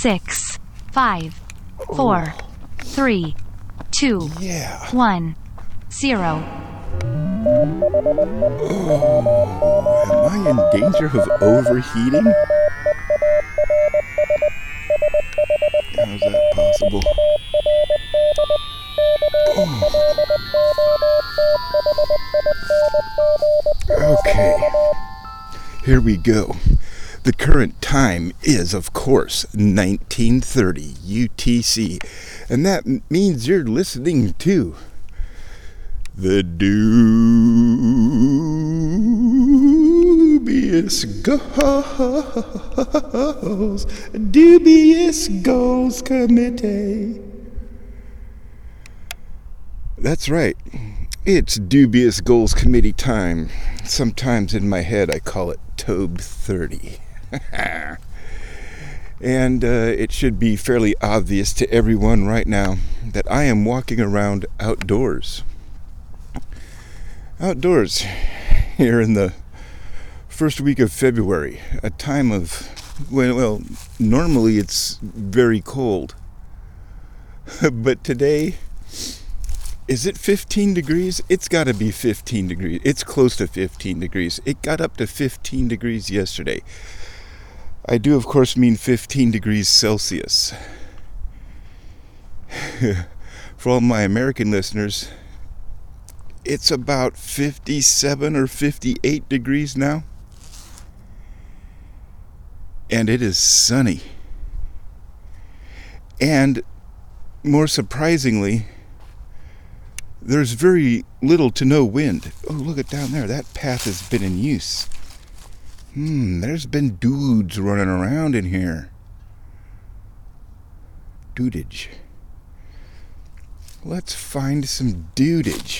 6, 5, 4, 3, 2, Yeah. 1, 0. Oh, am I in danger of overheating? How is that possible? Okay, here we go. The current time is, of course, 1930 UTC, and that means you're listening to the Dubious Goals Committee. That's right. It's Dubious Goals Committee time. Sometimes in my head I call it Tobe 30. And it should be fairly obvious to everyone right now that I am walking around outdoors. Outdoors here in the first week of February, a time of, well, normally it's very cold. But today, is it 15 degrees? It's got to be 15 degrees. It's close to 15 degrees. It got up to 15 degrees yesterday. I do, of course, mean 15 degrees Celsius. For all my American listeners, it's about 57 or 58 degrees now. And it is sunny. And more surprisingly, there's very little to no wind. Oh, look at down there. That path has been in use. There's been dudes running around in here. Dudage. Let's find some dudage.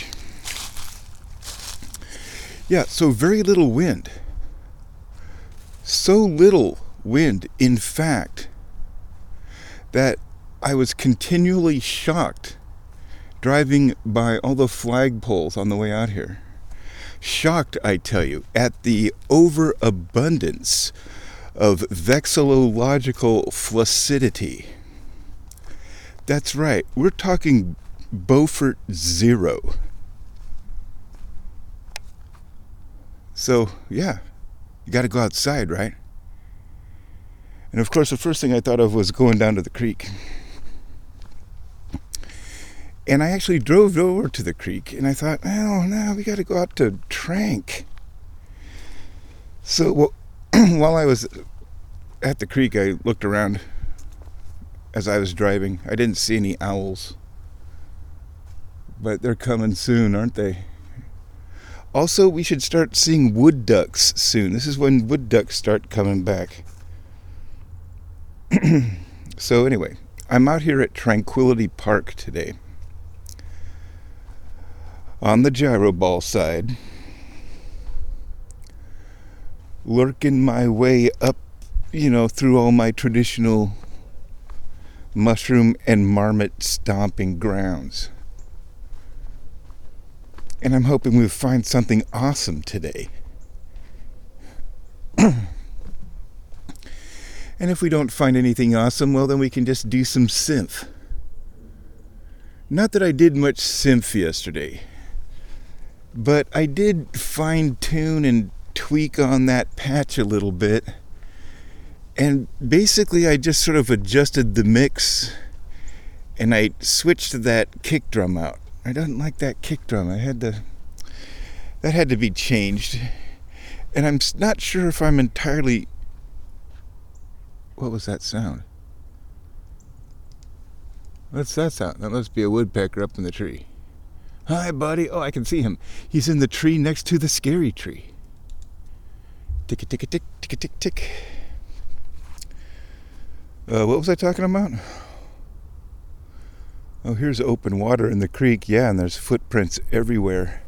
Yeah, so very little wind. So little wind, in fact, that I was continually shocked driving by all the flagpoles on the way out here. Shocked, I tell you, at the overabundance of vexillological flaccidity. That's right, we're talking Beaufort Zero. So, yeah, you got to go outside, right? And of course, the first thing I thought of was going down to the creek. And I actually drove over to the creek, and I thought, oh, no, we got to go out to Trank. So while I was at the creek, I looked around as I was driving. I didn't see any owls. But they're coming soon, aren't they? Also, we should start seeing wood ducks soon. This is when wood ducks start coming back. So anyway, I'm out here at Tranquility Park today. On the gyro ball side, lurking my way up, through all my traditional mushroom and marmot stomping grounds. And I'm hoping we'll find something awesome today. And if we don't find anything awesome, well, then we can just do some synth. Not that I did much synth yesterday, but I did fine-tune and tweak on that patch a little bit. And basically, I just sort of adjusted the mix, and I switched that kick drum out. I don't like that kick drum. That had to be changed. And I'm not sure if I'm entirely... What was that sound? What's that sound? That must be a woodpecker up in the tree. Hi, buddy. Oh, I can see him. He's in the tree next to the scary tree. Tick-a-tick-a-tick, tick-a-tick-tick. What was I talking about? Oh, here's open water in the creek. Yeah, and there's footprints everywhere.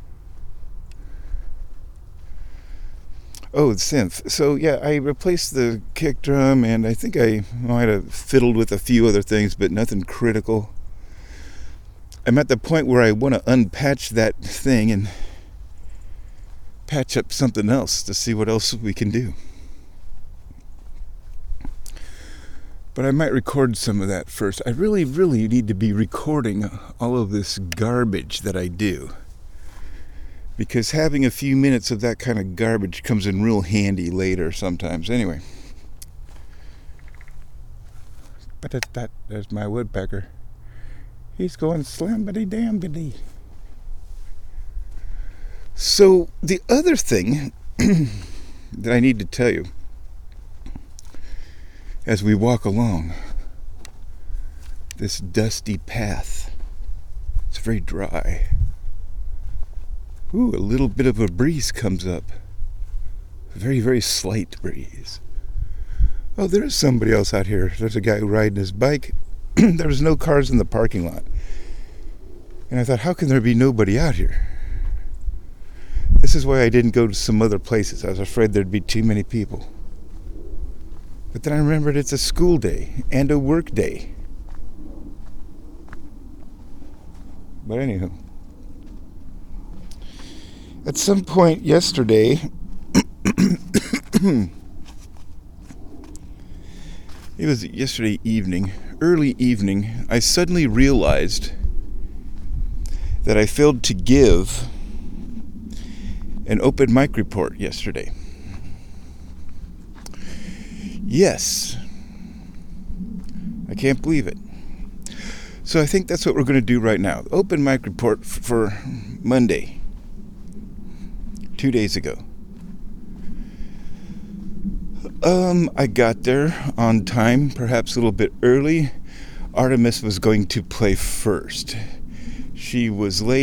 Oh, synth. So, yeah, I replaced the kick drum, and I think I might have fiddled with a few other things, but nothing critical. I'm at the point where I want to unpatch that thing and patch up something else to see what else we can do. But I might record some of that first. I really, really need to be recording all of this garbage that I do. Because having a few minutes of that kind of garbage comes in real handy later sometimes. Anyway. But there's my woodpecker. He's going slam-bitty-dam-bitty. So the other thing that I need to tell you as we walk along this dusty path, it's very dry. Ooh, a little bit of a breeze comes up. A very, very slight breeze. Oh, there is somebody else out here. There's a guy riding his bike. There was no cars in the parking lot. And I thought, how can there be nobody out here? This is why I didn't go to some other places. I was afraid there'd be too many people. But then I remembered it's a school day and a work day. But anywho, at some point yesterday, it was yesterday evening, early evening, I suddenly realized that I failed to give an open mic report yesterday. Yes. I can't believe it. So I think that's what we're going to do right now. Open mic report for Monday, 2 days ago. I got there on time, perhaps a little bit early. Artemis was going to play first. She was late.